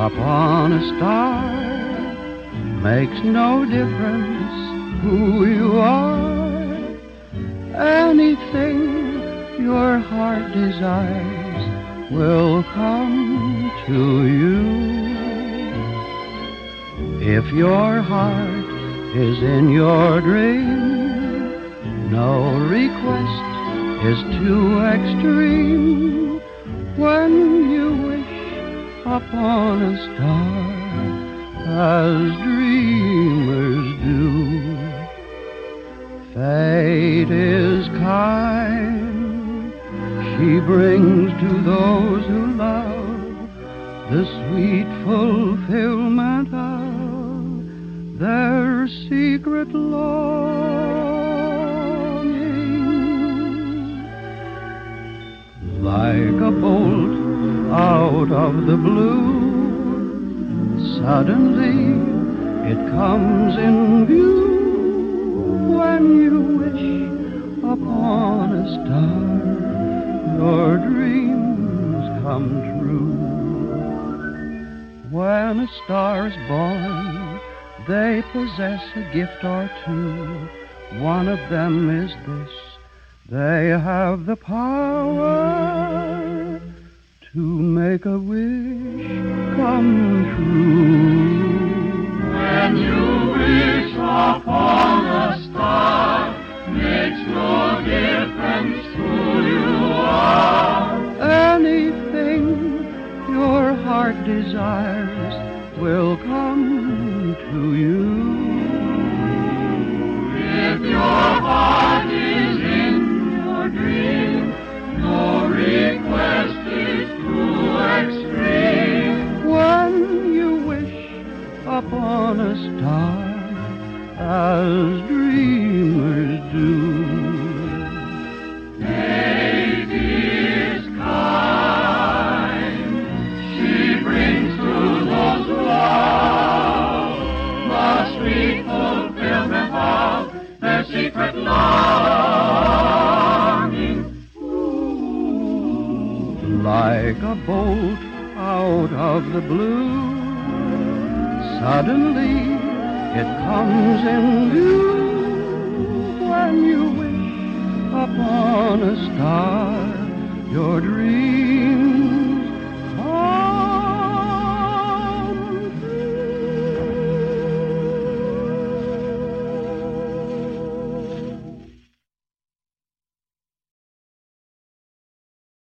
upon a star. Makes no difference who you are. Anything your heart desires will come to you. If your heart is in your dream, no request is too extreme. When you wish upon a star, as dreamers do, fate is kind. She brings to those who love the sweet fulfillment of their secret longing. Like a bolt out of the blue, suddenly it comes in view. When you wish upon a star, your dreams come true. When a star is born, they possess a gift or two. One of them is this: they have the power to make a wish come true. When you wish upon a star, makes no difference who you are. Anything your heart desires will come to you. If your heart is in your dream, no request is too extreme. When you wish upon a star, as dreamers do, fate is kind. She brings to those who love the sweet fulfillment of their secret longing. like a bolt out of the blue. Suddenly it comes in view. When you wish upon a star, your dreams